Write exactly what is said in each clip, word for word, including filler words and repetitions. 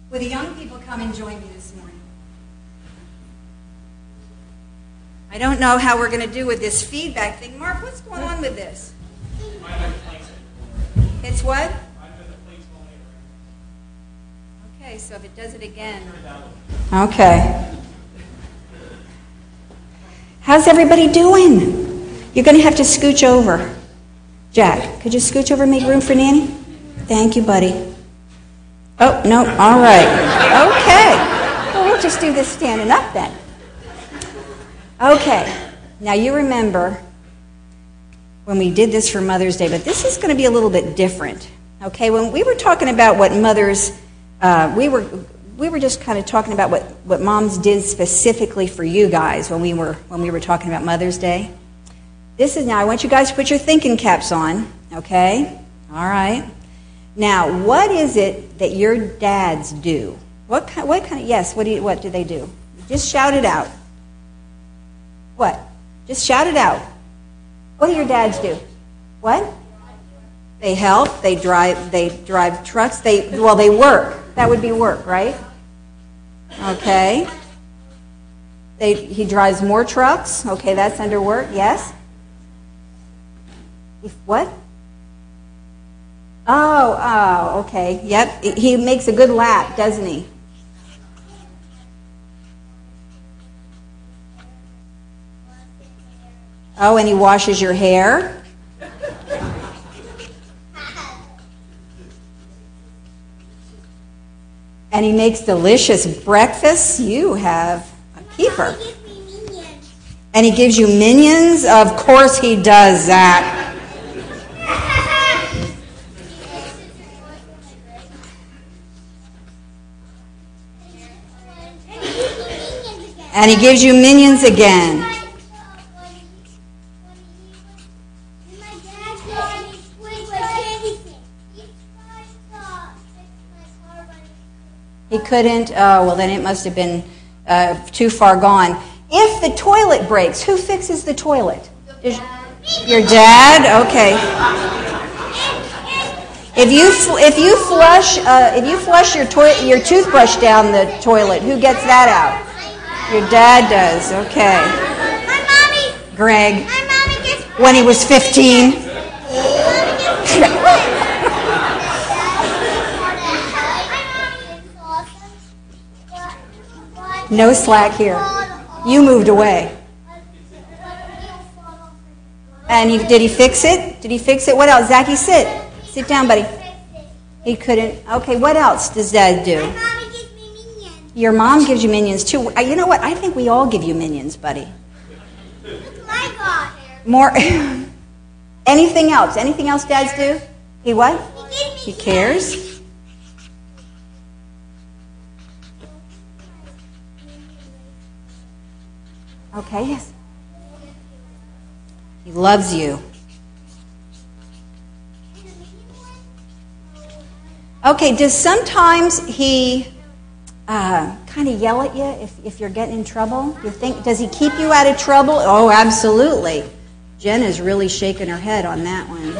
Will the young people come and join me this morning? I don't know how we're going to do with this feedback thing. Mark, what's going on with this? It's what? Okay, so if it does it again. Okay. How's everybody doing? You're going to have to scooch over. Jack, could you scooch over and make room for Nanny? Thank you, buddy. Oh, no, all right. Okay. Well, we'll just do this standing up then. Okay. Now, you remember when we did this for Mother's Day, but this is going to be a little bit different. Okay, when we were talking about what mothers, uh, we were we were just kind of talking about what, what moms did specifically for you guys when we were when we were talking about Mother's Day. This is now, I want you guys to put your thinking caps on, okay? All right. Now, what is it that your dads do? What kind, what kind of, yes, what do you, what do they do? Just shout it out. What? Just shout it out. What do your dads do? What? They help, they drive, they drive trucks, they, well, they work. That would be work, right? Okay. They, he drives more trucks. Okay, that's under work, yes? If what? Oh, oh, okay. Yep. He makes a good lap, doesn't he? Oh, and he washes your hair. And he makes delicious breakfasts. You have a keeper. And he gives you minions? Of course he does that. And he gives you minions again. He couldn't? Oh, well, then it must have been uh, too far gone. If the toilet breaks, who fixes the toilet? Is your dad? Okay. If you if you flush uh, if you flush your toilet your toothbrush down the toilet, who gets that out? Your dad does. Okay. Greg, when he was fifteen. No slack here. You moved away. And he, did he fix it? Did he fix it? What else? Zachy, sit. Sit down, buddy. He couldn't. Okay, what else does Dad do? My mommy gives me minions. Your mom gives you minions, too. You know what? I think we all give you minions, buddy. Look what I got. More. Anything else? Anything else dads do? He what? He gives me He cares? Okay, yes. He loves you. Okay, does sometimes he uh, kind of yell at you if, if you're getting in trouble? You think, does he keep you out of trouble? Oh, absolutely. Jen is really shaking her head on that one.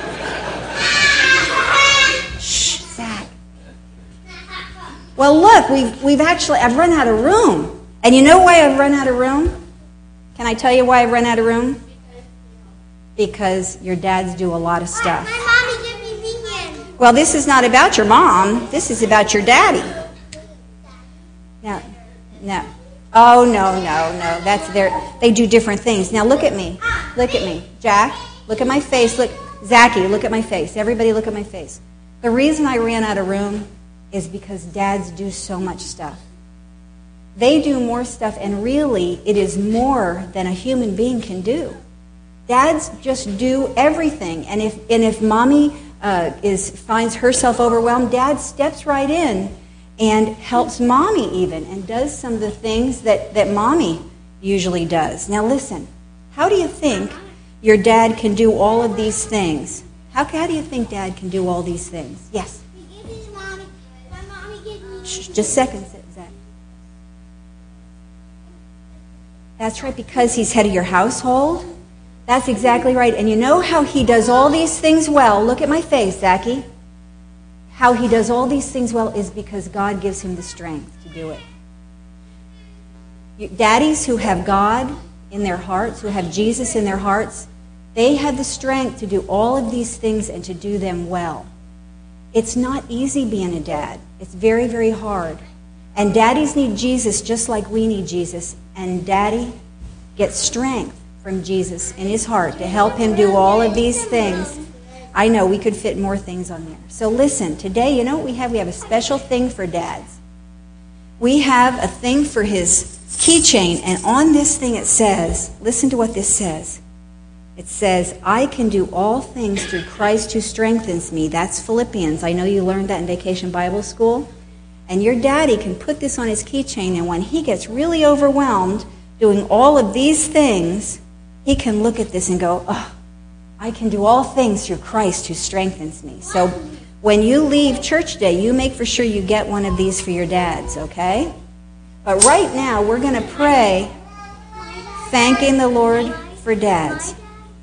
Shh, Zach. Well, look, we've we've actually I've run out of room, and you know why I've run out of room? Can I tell you why I've run out of room? Because your dads do a lot of stuff. My mommy gives me minions. Well, this is not about your mom. This is about your daddy. No, no. Oh, no, no, no. That's their. They do different things. Now, look at me. Look at me. Jack, look at my face. Look, Zachy, look at my face. Everybody look at my face. The reason I ran out of room is because dads do so much stuff. They do more stuff, and really, it is more than a human being can do. Dads just do everything, and if and if mommy uh, is finds herself overwhelmed, dad steps right in and helps mommy even, and does some of the things that, that mommy usually does. Now listen, how do you think your dad can do all of these things? How, how do you think dad can do all these things? Yes? He gives me mommy. My mommy gives me Shh, just seconds, Zach. That's right, because he's head of your household. That's exactly right. And you know how he does all these things well? Look at my face, Zachy. how he does all these things well is because God gives him the strength to do it. You, daddies who have God in their hearts, who have Jesus in their hearts, they have the strength to do all of these things and to do them well. It's not easy being a dad. It's very, very hard. And daddies need Jesus just like we need Jesus. And daddy gets strength from Jesus in his heart to help him do all of these things. I know we could fit more things on there. So listen, today, you know what we have? We have a special thing for dads. We have a thing for his keychain, and on this thing it says, listen to what this says. It says, I can do all things through Christ who strengthens me. That's Philippians. I know you learned that in Vacation Bible School. And your daddy can put this on his keychain, and when he gets really overwhelmed doing all of these things, he can look at this and go, oh, I can do all things through Christ who strengthens me. So when you leave church day, you make for sure you get one of these for your dads, okay? But right now, we're going to pray thanking the Lord for dads.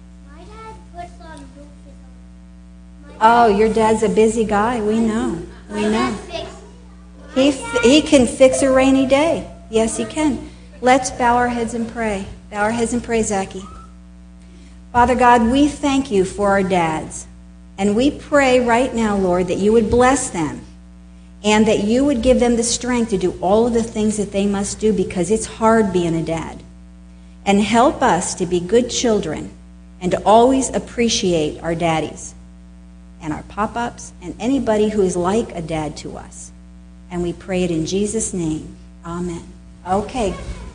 Oh, your dad's a busy guy. We know. We know. He, he can fix a rainy day. Yes, he can. Let's bow our heads and pray. Bow our heads and pray, Zachy. Father God, we thank you for our dads. And we pray right now, Lord, that you would bless them and that you would give them the strength to do all of the things that they must do, because it's hard being a dad. And help us to be good children and to always appreciate our daddies and our pop-ups and anybody who is like a dad to us. And we pray it in Jesus' name. Amen. Okay.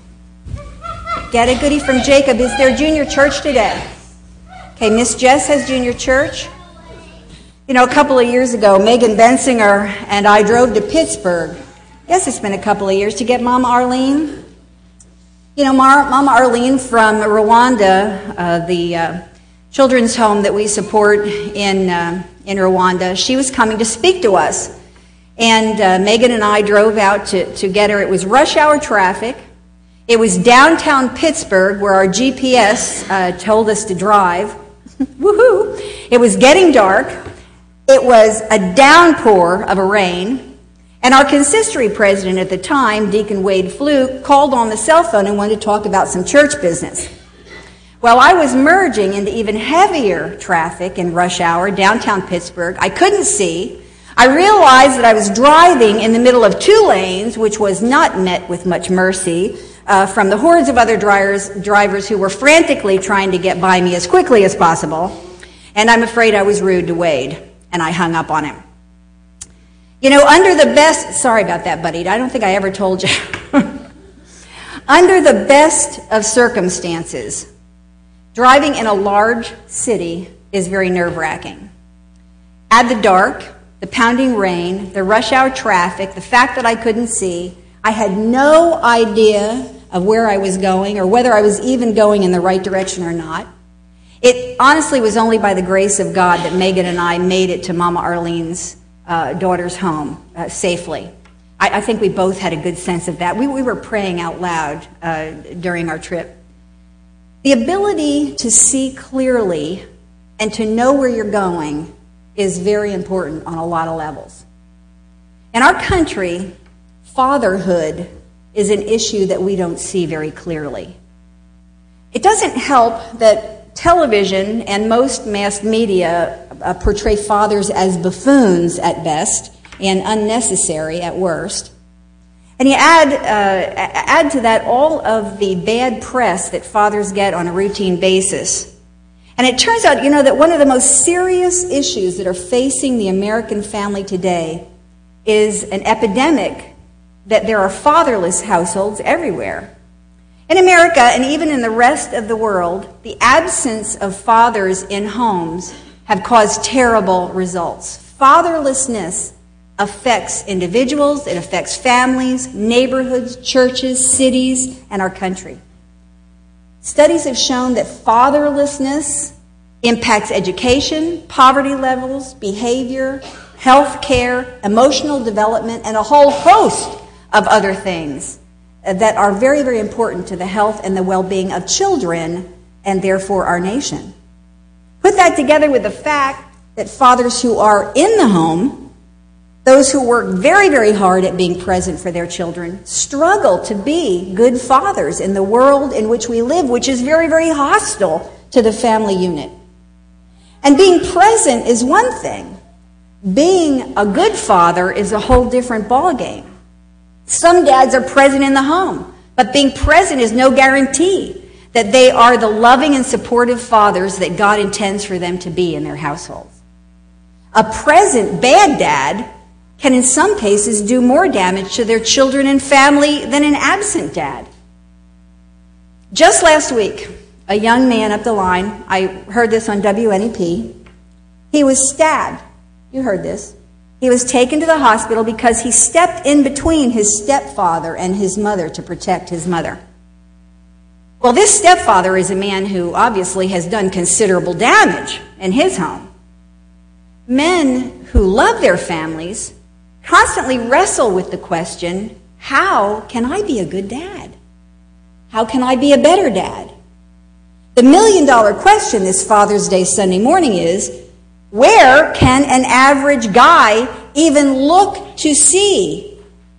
Get a goodie from Jacob. Is there junior church today? Okay, Miss Jess has junior church. You know, a couple of years ago, Megan Bensinger and I drove to Pittsburgh. Yes, it's been a couple of years to get Mama Arlene. You know, Mar- Mama Arlene from Rwanda, uh, the uh, children's home that we support in uh, in Rwanda, she was coming to speak to us. And uh, Megan and I drove out to, to get her. It was rush hour traffic. It was downtown Pittsburgh, where our G P S uh, told us to drive. Woohoo! It was getting dark. It was a downpour of a rain. And our consistory president at the time, Deacon Wade Fluke, called on the cell phone and wanted to talk about some church business. Well, I was merging into even heavier traffic in rush hour, downtown Pittsburgh. I couldn't see. I realized that I was driving in the middle of two lanes, which was not met with much mercy uh, from the hordes of other drivers, drivers who were frantically trying to get by me as quickly as possible. And I'm afraid I was rude to Wade, and I hung up on him. You know, under the best, sorry about that, buddy, I don't think I ever told you. Under the best of circumstances, driving in a large city is very nerve-wracking. At the dark, the pounding rain, the rush hour traffic, the fact that I couldn't see, I had no idea of where I was going or whether I was even going in the right direction or not. It honestly was only by the grace of God that Megan and I made it to Mama Arlene's uh, daughter's home uh, safely. I, I think we both had a good sense of that. We, we were praying out loud uh, during our trip. The ability to see clearly and to know where you're going is very important on a lot of levels. In our country, fatherhood is an issue that we don't see very clearly. It doesn't help that television and most mass media uh, portray fathers as buffoons at best and unnecessary at worst. And you add, uh, add to that all of the bad press that fathers get on a routine basis. And it turns out, you know, that one of the most serious issues that are facing the American family today is an epidemic that there are fatherless households everywhere. In America, and even in the rest of the world, the absence of fathers in homes have caused terrible results. Fatherlessness affects individuals, it affects families, neighborhoods, churches, cities, and our country. Studies have shown that fatherlessness impacts education, poverty levels, behavior, health care, emotional development, and a whole host of other things that are very, very important to the health and the well-being of children and therefore our nation. Put that together with the fact that fathers who are in the home Those who work very, very hard at being present for their children struggle to be good fathers in the world in which we live, which is very, very hostile to the family unit. And being present is one thing. Being a good father is a whole different ballgame. Some dads are present in the home, but being present is no guarantee that they are the loving and supportive fathers that God intends for them to be in their households. A present bad dad can in some cases do more damage to their children and family than an absent dad. Just last week, a young man up the line, I heard this on W N E P, he was stabbed. You heard this. He was taken to the hospital because he stepped in between his stepfather and his mother to protect his mother. Well, this stepfather is a man who obviously has done considerable damage in his home. Men who love their families constantly wrestle with the question, how can I be a good dad? How can I be a better dad? The million dollar question this Father's Day Sunday morning is, where can an average guy even look to see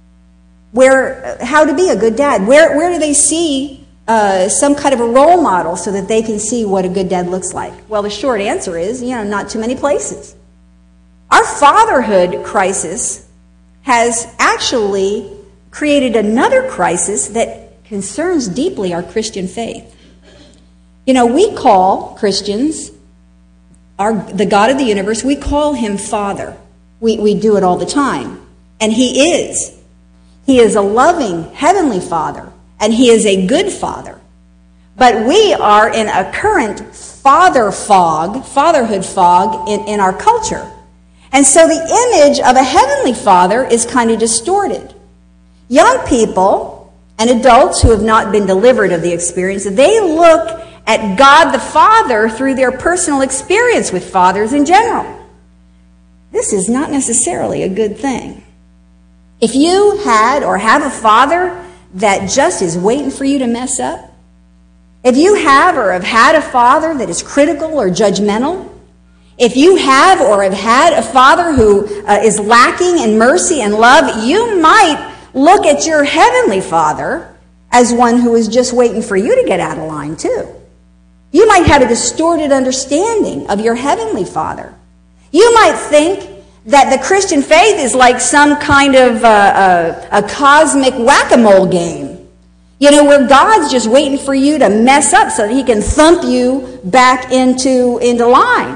where how to be a good dad? Where, where do they see uh, some kind of a role model so that they can see what a good dad looks like? Well, the short answer is, you know, not too many places. Our fatherhood crisis has actually created another crisis that concerns deeply our Christian faith. You know, we call Christians, our, the God of the universe, we call him Father. We, we do it all the time. And he is. He is a loving heavenly Father, and he is a good Father. But we are in a current father fog, fatherhood fog in, in our culture. And so the image of a heavenly Father is kind of distorted. Young people and adults who have not been delivered of the experience, they look at God the Father through their personal experience with fathers in general. This is not necessarily a good thing. If you had or have a father that just is waiting for you to mess up, if you have or have had a father that is critical or judgmental, if you have or have had a father who uh, is lacking in mercy and love, you might look at your heavenly Father as one who is just waiting for you to get out of line too. You might have a distorted understanding of your heavenly Father. You might think that the Christian faith is like some kind of uh, a, a cosmic whack-a-mole game. You know, where God's just waiting for you to mess up so that he can thump you back into, into line.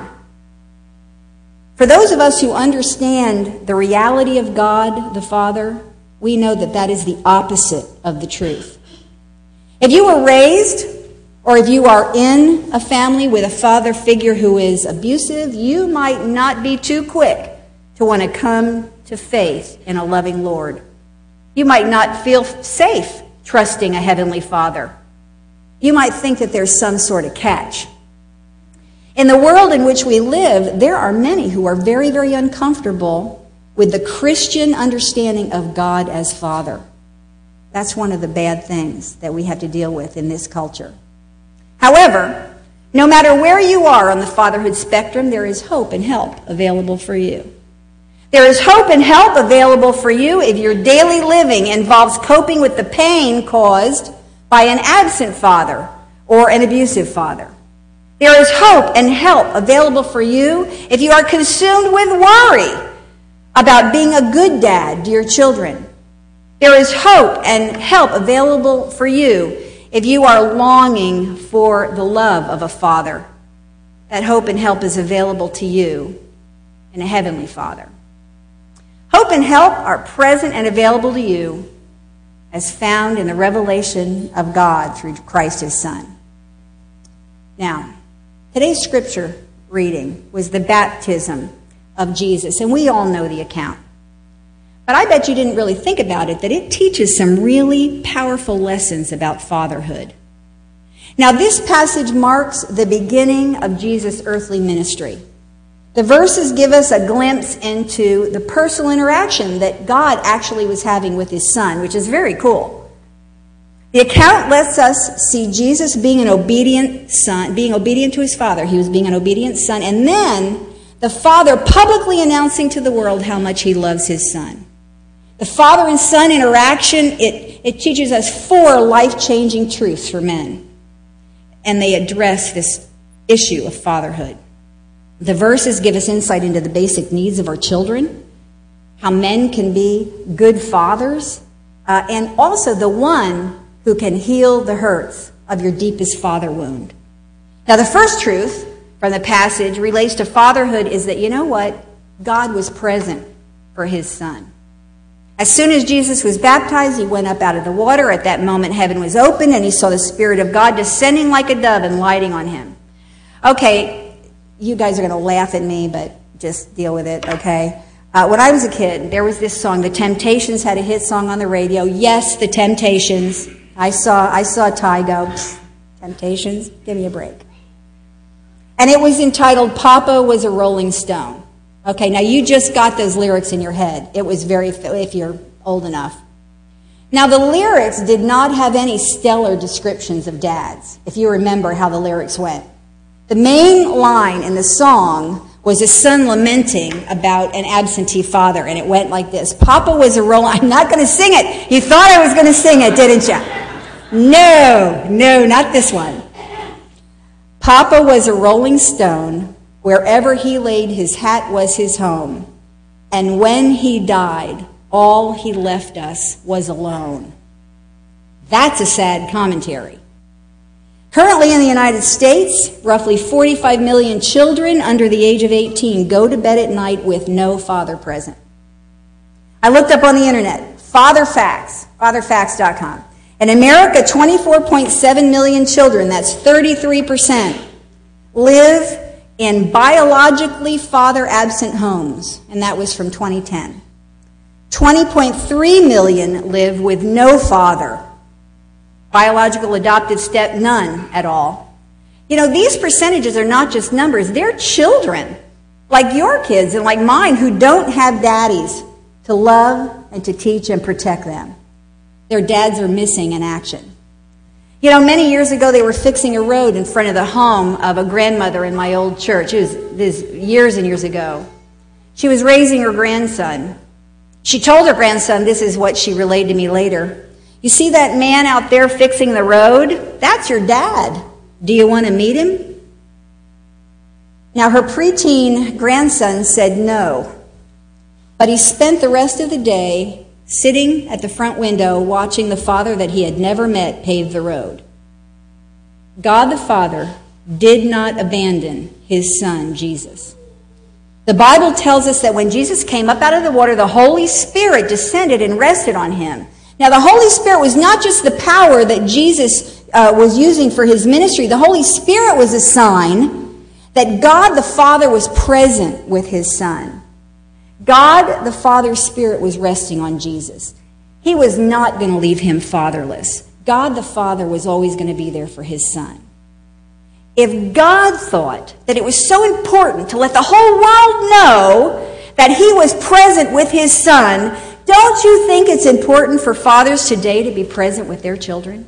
For those of us who understand the reality of God the Father, we know that that is the opposite of the truth. If you were raised, or if you are in a family with a father figure who is abusive, you might not be too quick to want to come to faith in a loving Lord. You might not feel safe trusting a heavenly Father. You might think that there's some sort of catch. In the world in which we live, there are many who are very, very uncomfortable with the Christian understanding of God as Father. That's one of the bad things that we have to deal with in this culture. However, no matter where you are on the fatherhood spectrum, there is hope and help available for you. There is hope and help available for you if your daily living involves coping with the pain caused by an absent father or an abusive father. There is hope and help available for you if you are consumed with worry about being a good dad to your children. There is hope and help available for you if you are longing for the love of a father. That hope and help is available to you in a heavenly Father. Hope and help are present and available to you as found in the revelation of God through Christ his Son. Now, today's scripture reading was the baptism of Jesus, and we all know the account. But I bet you didn't really think about it, that it teaches some really powerful lessons about fatherhood. Now, this passage marks the beginning of Jesus' earthly ministry. The verses give us a glimpse into the personal interaction that God actually was having with his Son, which is very cool. The account lets us see Jesus being an obedient son, being obedient to his Father. He was being an obedient son. And then the Father publicly announcing to the world how much he loves his Son. The Father and Son interaction, it, it teaches us four life-changing truths for men. And they address this issue of fatherhood. The verses give us insight into the basic needs of our children, how men can be good fathers, uh, and also the one who can heal the hurts of your deepest father wound. Now, the first truth from the passage relates to fatherhood is that, you know what? God was present for his Son. As soon as Jesus was baptized, he went up out of the water. At that moment, heaven was opened, and he saw the Spirit of God descending like a dove and lighting on him. Okay, you guys are going to laugh at me, but just deal with it, okay? Uh, when I was a kid, there was this song. The Temptations had a hit song on the radio. Yes, the Temptations. I saw I saw Ty go, Temptations, give me a break. And it was entitled, Papa Was a Rolling Stone. Okay, now you just got those lyrics in your head. It was very, if you're old enough. Now the lyrics did not have any stellar descriptions of dads, if you remember how the lyrics went. The main line in the song was a son lamenting about an absentee father, and it went like this. Papa was a rolling, I'm not going to sing it. You thought I was going to sing it, didn't you? No, no, not this one. Papa was a rolling stone. Wherever he laid his hat was his home. And when he died, all he left us was alone. That's a sad commentary. Currently in the United States, roughly forty-five million children under the age of eighteen go to bed at night with no father present. I looked up on the internet, Father Facts, father facts dot com. In America, twenty-four point seven million children, that's thirty-three percent, live in biologically father-absent homes, and that was from twenty ten. twenty point three million live with no father. Biological adoptive step, none at all. You know, these percentages are not just numbers. They're children, like your kids and like mine, who don't have daddies to love and to teach and protect them. Their dads are missing in action. You know, many years ago, they were fixing a road in front of the home of a grandmother in my old church. It was this years and years ago. She was raising her grandson. She told her grandson, this is what she relayed to me later. You see that man out there fixing the road? That's your dad. Do you want to meet him? Now, her preteen grandson said no. But he spent the rest of the day sitting at the front window watching the father that he had never met pave the road. God the Father did not abandon his Son, Jesus. The Bible tells us that when Jesus came up out of the water, the Holy Spirit descended and rested on him. Now, the Holy Spirit was not just the power that Jesus uh, was using for his ministry. The Holy Spirit was a sign that God the Father was present with his Son. God, the Father's Spirit, was resting on Jesus. He was not going to leave him fatherless. God, the Father, was always going to be there for his Son. If God thought that it was so important to let the whole world know that he was present with his Son, don't you think it's important for fathers today to be present with their children?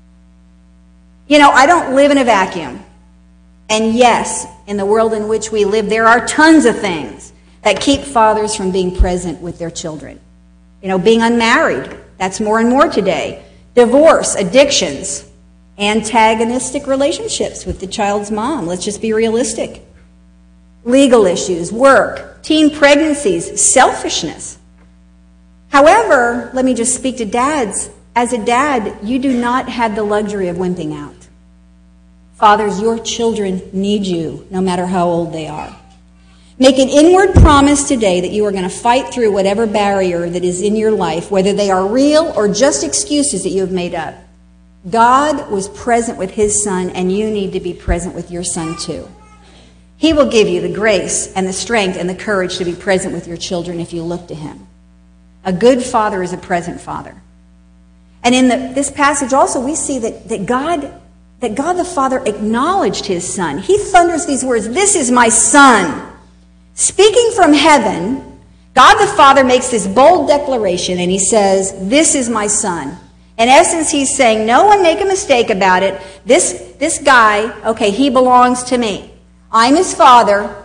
You know, I don't live in a vacuum. And yes, in the world in which we live, there are tons of things that keep fathers from being present with their children. You know, being unmarried, that's more and more today. Divorce, addictions, antagonistic relationships with the child's mom. Let's just be realistic. Legal issues, work, teen pregnancies, selfishness. However, let me just speak to dads. As a dad, you do not have the luxury of wimping out. Fathers, your children need you, no matter how old they are. Make an inward promise today that you are going to fight through whatever barrier that is in your life, whether they are real or just excuses that you have made up. God was present with his Son, and you need to be present with your son too. He will give you the grace and the strength and the courage to be present with your children if you look to him. A good father is a present father. And in the, this passage also, we see that, that God, that God the Father acknowledged his Son. He thunders these words, "This is my Son." Speaking from heaven, God the Father makes this bold declaration, and he says, "This is my Son." In essence, he's saying, no one make a mistake about it. This, this guy, okay, he belongs to me. I'm his father,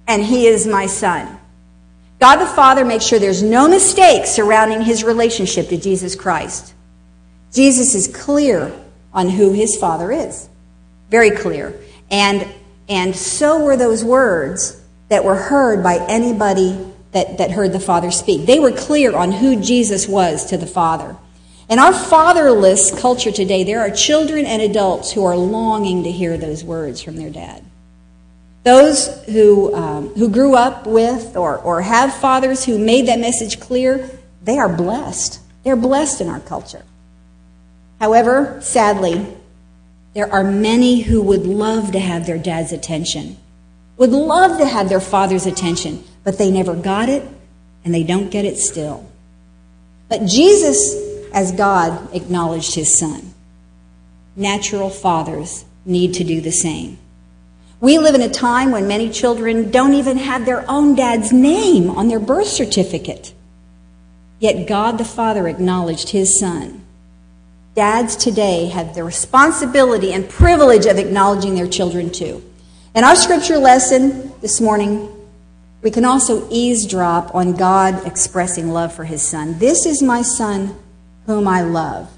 and he is my son. God the Father makes sure there's no mistake surrounding his relationship to Jesus Christ. Jesus is clear on who his Father is. Very clear. And, and so were those words that were heard by anybody that, that heard the Father speak. They were clear on who Jesus was to the Father. In our fatherless culture today, there are children and adults who are longing to hear those words from their dad. Those who um, who grew up with or, or have fathers who made that message clear, they are blessed. They're blessed in our culture. However, sadly, there are many who would love to have their dad's attention, would love to have their father's attention, but they never got it, and they don't get it still. But Jesus, as God, acknowledged his son. Natural fathers need to do the same. We live in a time when many children don't even have their own dad's name on their birth certificate. Yet God the Father acknowledged his son. Dads today have the responsibility and privilege of acknowledging their children too. In our scripture lesson this morning, we can also eavesdrop on God expressing love for his son. This is my son whom I love.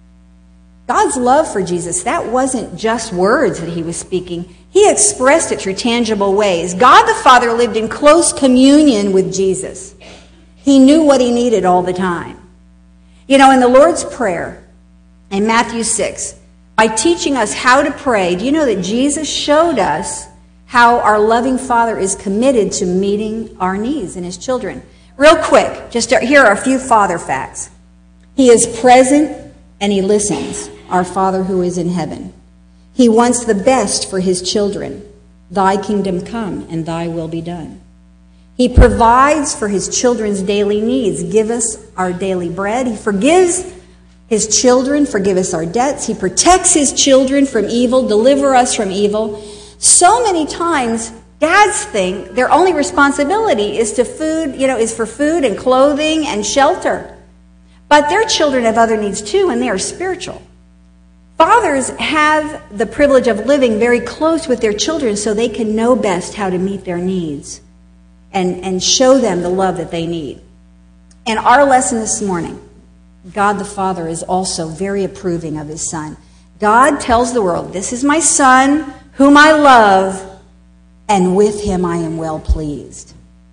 God's love for Jesus, that wasn't just words that he was speaking. He expressed it through tangible ways. God the Father lived in close communion with Jesus. He knew what he needed all the time. You know, in the Lord's Prayer, in Matthew six, by teaching us how to pray, do you know that Jesus showed us how our loving Father is committed to meeting our needs in his children? Real quick, just here are a few Father facts. He is present and he listens, our Father who is in heaven. He wants the best for his children. Thy kingdom come and thy will be done. He provides for his children's daily needs. Give us our daily bread. He forgives his children, forgive us our debts. He protects his children from evil, deliver us from evil. So many times, dads think their only responsibility is to food, you know, is for food and clothing and shelter. But their children have other needs too, and they are spiritual. Fathers have the privilege of living very close with their children so they can know best how to meet their needs and, and show them the love that they need. In our lesson this morning, God the Father is also very approving of his son. God tells the world, this is my son whom I love, and with him I am well pleased.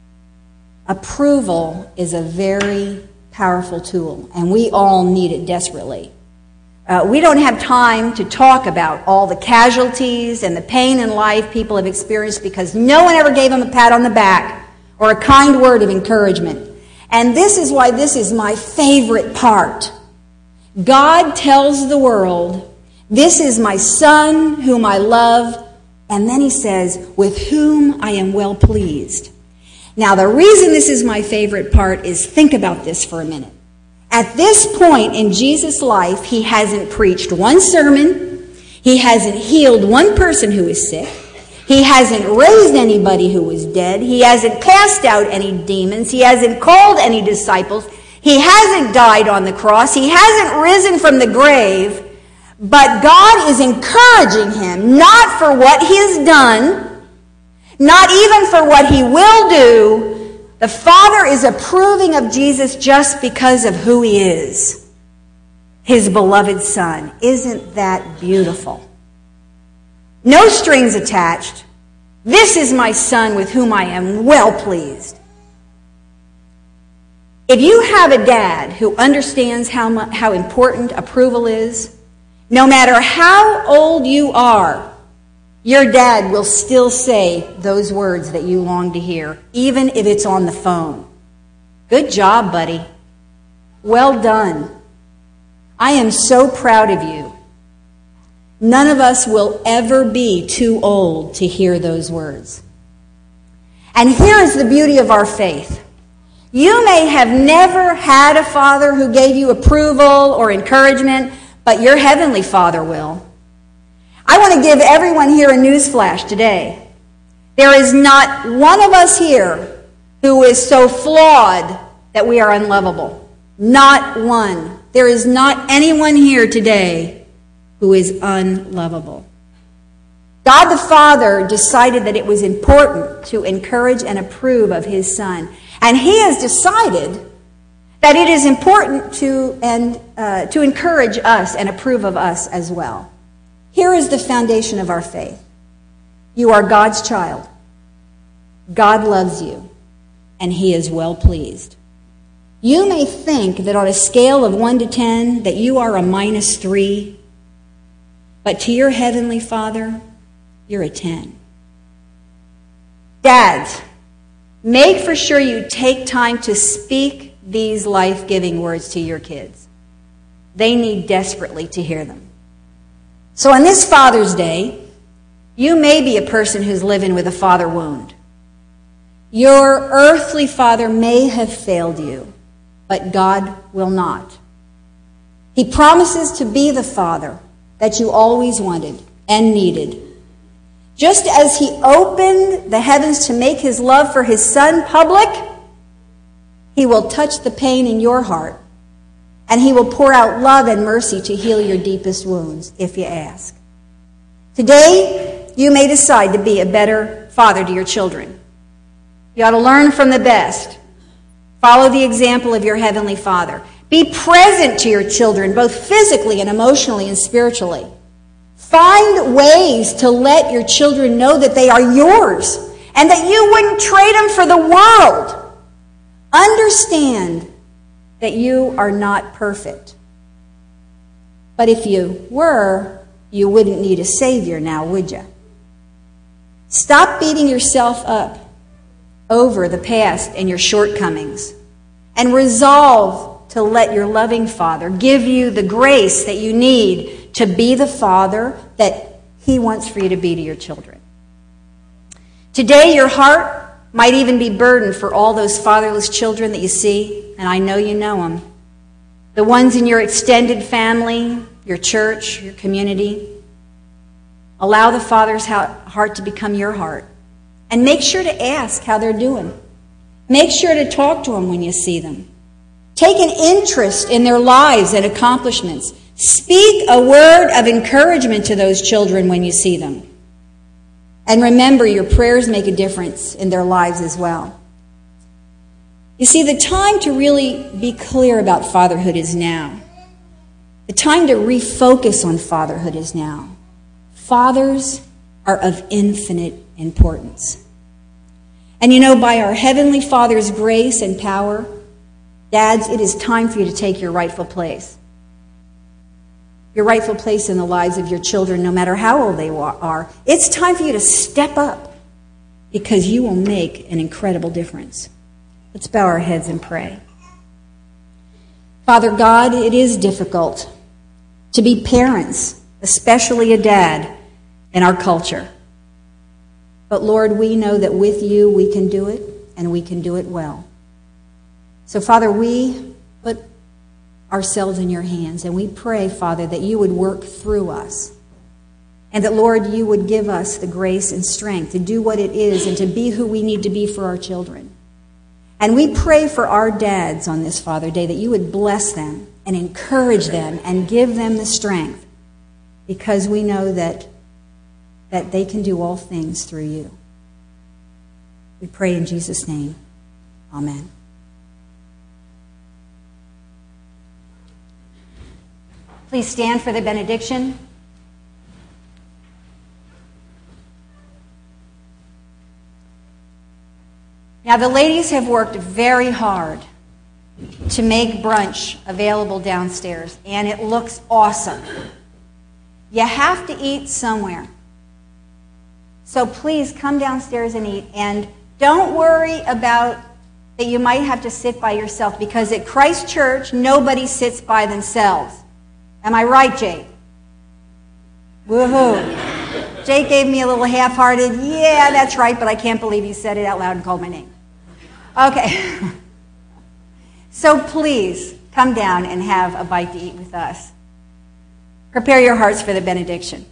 Approval is a very powerful tool, and we all need it desperately. Uh, we don't have time to talk about all the casualties and the pain in life people have experienced because no one ever gave them a pat on the back or a kind word of encouragement. And this is why this is my favorite part. God tells the world, this is my son whom I love, and then he says, with whom I am well pleased. Now, the reason this is my favorite part is think about this for a minute. At this point in Jesus' life, he hasn't preached one sermon. He hasn't healed one person who is sick. He hasn't raised anybody who was dead. He hasn't cast out any demons. He hasn't called any disciples. He hasn't died on the cross. He hasn't risen from the grave. But God is encouraging him, not for what he has done, not even for what he will do. The Father is approving of Jesus just because of who he is, his beloved Son. Isn't that beautiful? No strings attached. This is my Son with whom I am well pleased. If you have a dad who understands how much, how important approval is, no matter how old you are, your dad will still say those words that you long to hear, even if it's on the phone. Good job, buddy. Well done. I am so proud of you. None of us will ever be too old to hear those words. And here is the beauty of our faith. You may have never had a father who gave you approval or encouragement, but your heavenly Father will. I want to give everyone here a news flash today. There is not one of us here who is so flawed that we are unlovable. Not one. There is not anyone here today who is unlovable. God the Father decided that it was important to encourage and approve of his Son. And he has decided that it is important to, and, uh, to encourage us and approve of us as well. Here is the foundation of our faith. You are God's child. God loves you, and he is well pleased. You may think that on a scale of one to ten that you are a minus three, but to your heavenly Father, you're a ten. Dads, make for sure you take time to speak these life-giving words to your kids. They need desperately to hear them. So on this Father's Day, you may be a person who's living with a father wound. Your earthly father may have failed you, but God will not. He promises to be the father that you always wanted and needed. Just as he opened the heavens to make his love for his Son public, he will touch the pain in your heart, and he will pour out love and mercy to heal your deepest wounds if you ask. Today, you may decide to be a better father to your children. You ought to learn from the best. Follow the example of your heavenly Father. Be present to your children, both physically and emotionally and spiritually. Find ways to let your children know that they are yours and that you wouldn't trade them for the world. Understand that you are not perfect. But if you were, you wouldn't need a Savior now, would you? Stop beating yourself up over the past and your shortcomings, and resolve to let your loving Father give you the grace that you need to be the father that he wants for you to be to your children. Today, your heart might even be burdened for all those fatherless children that you see, and I know you know them. The ones in your extended family, your church, your community. Allow the Father's heart to become your heart. And make sure to ask how they're doing. Make sure to talk to them when you see them. Take an interest in their lives and accomplishments. Speak a word of encouragement to those children when you see them. And remember, your prayers make a difference in their lives as well. You see, the time to really be clear about fatherhood is now. The time to refocus on fatherhood is now. Fathers are of infinite importance. And you know, by our Heavenly Father's grace and power, dads, it is time for you to take your rightful place. Your rightful place in the lives of your children, no matter how old they are. It's time for you to step up, because you will make an incredible difference. Let's bow our heads and pray. Father God, it is difficult to be parents, especially a dad, in our culture. But Lord, we know that with you we can do it, and we can do it well. So Father, we put ourselves in your hands, and we pray, Father, that you would work through us, and that, Lord, you would give us the grace and strength to do what it is and to be who we need to be for our children. And we pray for our dads on this Father Day, that you would bless them and encourage them and give them the strength, because we know that, that they can do all things through you. We pray in Jesus' name. Amen. Please stand for the benediction. Now, the ladies have worked very hard to make brunch available downstairs, and it looks awesome. You have to eat somewhere. So please come downstairs and eat, and don't worry about that you might have to sit by yourself, because at Christ Church, nobody sits by themselves. Am I right, Jake? Woohoo. Jake gave me a little half-hearted, yeah, that's right, but I can't believe you said it out loud and called my name. Okay. So please, come down and have a bite to eat with us. Prepare your hearts for the benediction.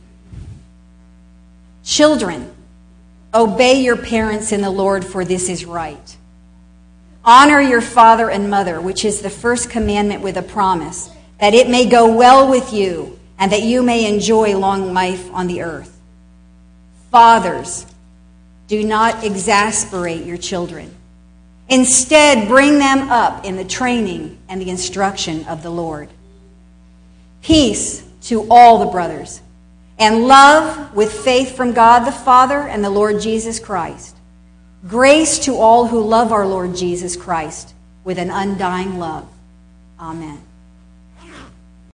Children, obey your parents in the Lord, for this is right. Honor your father and mother, which is the first commandment with a promise, that it may go well with you and that you may enjoy long life on the earth. Fathers, do not exasperate your children. Instead, bring them up in the training and the instruction of the Lord. Peace to all the brothers, and love with faith from God the Father and the Lord Jesus Christ. Grace to all who love our Lord Jesus Christ with an undying love. Amen.